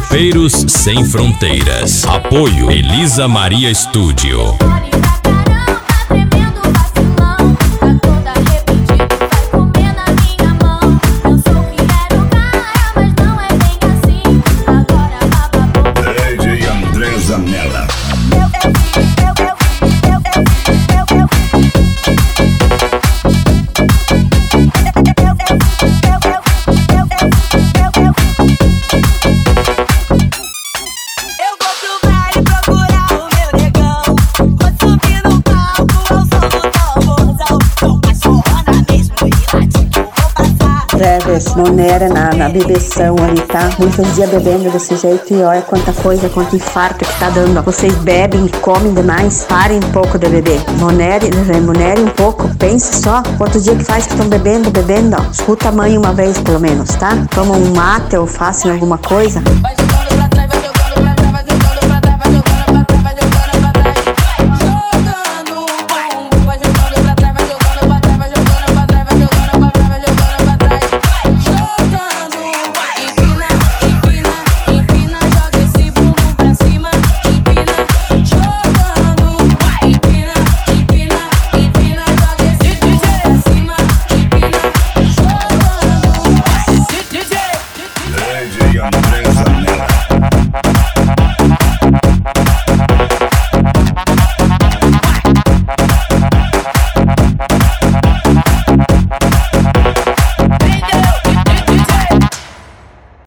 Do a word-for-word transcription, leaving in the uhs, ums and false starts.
Tropeiros Sem Fronteiras. Apoio Elisa Maria Studio. Travis, Monera na, na bebeção ali, tá? Muitos dias bebendo desse jeito e olha quanta coisa, quanto infarto que tá dando. Vocês bebem e comem demais, parem um pouco de beber. Monere, monere um pouco, pense só quanto dia que faz que estão bebendo, bebendo, ó. Escuta a mãe uma vez pelo menos, tá? Tomam um mate ou façam alguma coisa.